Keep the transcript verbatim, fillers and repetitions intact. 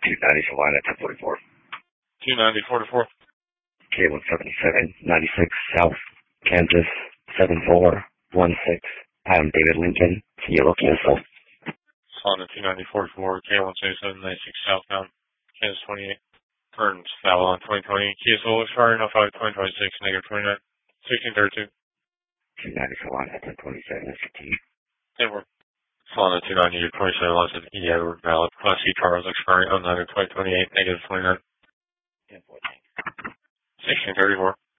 two ninety Salina, ten forty-four. two ninety, forty-four. K one seventy-seven, ninety-six South, Kansas, seven four one six. Adam David Lincoln, Yellow Cancel. Salina two ninety, forty-four, K one seventy-seven, ninety-six Southbound, Kansas twenty-eight. Burns, Avalon twenty twenty, Kia Soul expiring oh five twenty twenty-six, negative twenty-nine, sixteen thirty-two. two ninety Salina, ten twenty-seven, fifteen. ten four. Salina two ninety, twenty-seven, license E Edward valid. Class C cars expiring oh nine twenty twenty-eight, negative twenty-nine, ten fourteen. sixteen thirty-four.